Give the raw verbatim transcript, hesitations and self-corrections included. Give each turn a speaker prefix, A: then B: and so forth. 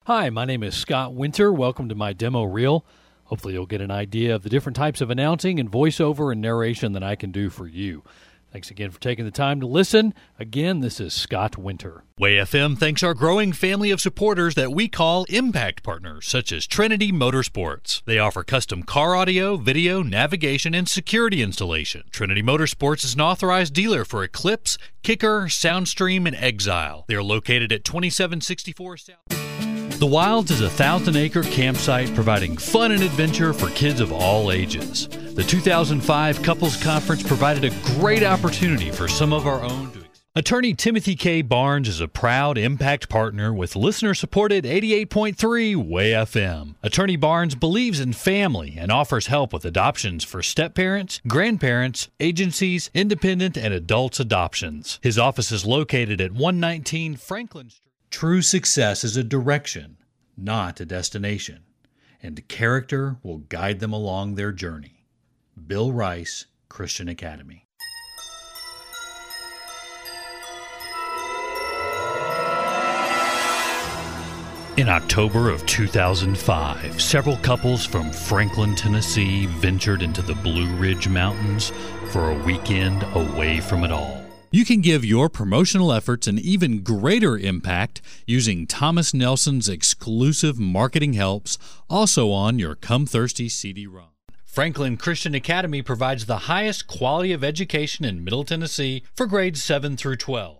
A: Hi, my name is Scott Winter. Welcome to my demo reel. Hopefully you'll get an idea of the different types of announcing and voiceover and narration that I can do for you. Thanks again for taking the time to listen. Again, this is Scott Winter.
B: Way F M thanks our growing family of supporters that we call Impact Partners, such as Trinity Motorsports. They offer custom car audio, video, navigation, and security installation. Trinity Motorsports is an authorized dealer for Eclipse, Kicker, Soundstream, and Exile. They are located at twenty-seven sixty-four South. The Wilds is a thousand-acre campsite providing fun and adventure for kids of all ages. The two thousand five Couples Conference provided a great opportunity for some of our own to Attorney Timothy K. Barnes is a proud Impact partner with listener-supported eighty-eight point three Way F M. Attorney Barnes believes in family and offers help with adoptions for step-parents, grandparents, agencies, independent, and adults adoptions. His office is located at one nineteen Franklin Street. True success is a direction, not a destination, and character will guide them along their journey. Bill Rice, Christian Academy. In October of two thousand five, several couples from Franklin, Tennessee ventured into the Blue Ridge Mountains for a weekend away from it all. You can give your promotional efforts an even greater impact using Thomas Nelson's exclusive marketing helps, also on your Come Thirsty C D-ROM. Franklin Christian Academy provides the highest quality of education in Middle Tennessee for grades seven through twelve.